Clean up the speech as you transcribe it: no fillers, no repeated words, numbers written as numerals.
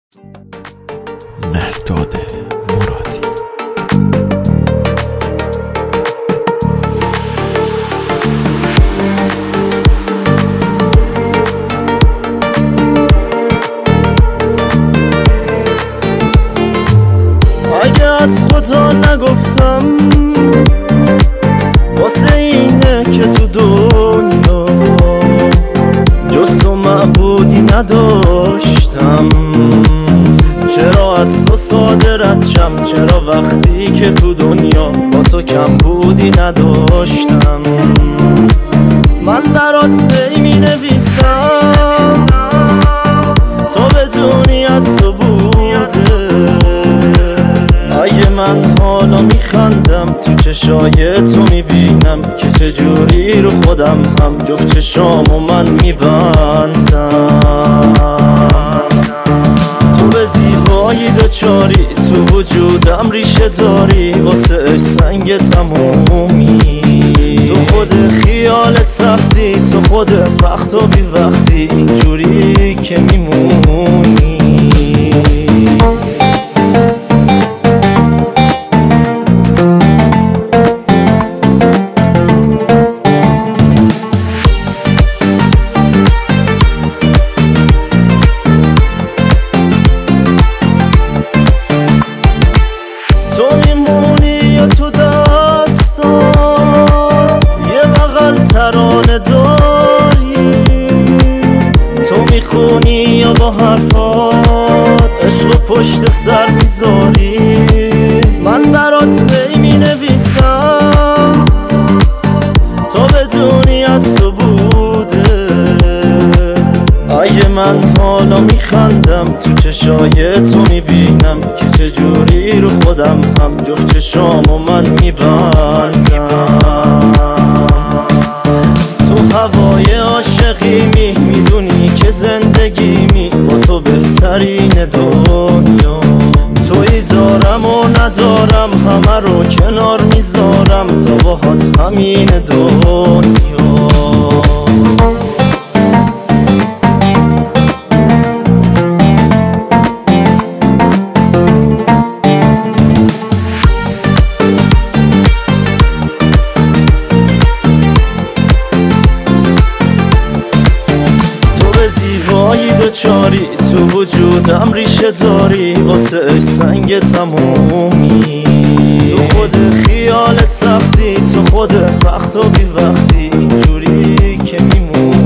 مرداد مرادی. اگه از خدا نگفتم واسه اینه که تو دنیا جز تو معبودی نداشتم. چرا از تو ساده رد شم؟ چرا وقتی که تو دنیا با تو کم بودی نداشتم؟ من برات هی می نویسم تو بدونی از تو بوده. اگه من حالا میخندم تو چشای تو میبینم که چجوری رو خودم هم جفت چشامو من میبندم. تو به زیبایی دچاری تو وجودم ریشه داری واسه سنگ تمومی. تو خود خیال تختی تو خود وقت و بی وقتی اینجوری که میمونی. تو میمونی یا تو دستات یه بغل ترانه داری. تو میخونی یا با حرفات عشق و پشت سر میذاری. من برات هی مینویسم تو بدونی از تو بوده. اگه من حالا میخندم تو چشای تو میبینم که چجوری رو خودم هم جفت چشامو من میبندم. تو هوای عاشقیمی میدونی که زندگیمی با تو بهترین دنیا. تویی دارم و ندارم همه رو کنار میذارم تا باهات همین دنیا. زیبایی دچاری تو وجودم ریشه داری واسه سنگ تمومی. تو خود خیال تختی تو خود وقت و بی وقتی اینجوری که میمونی.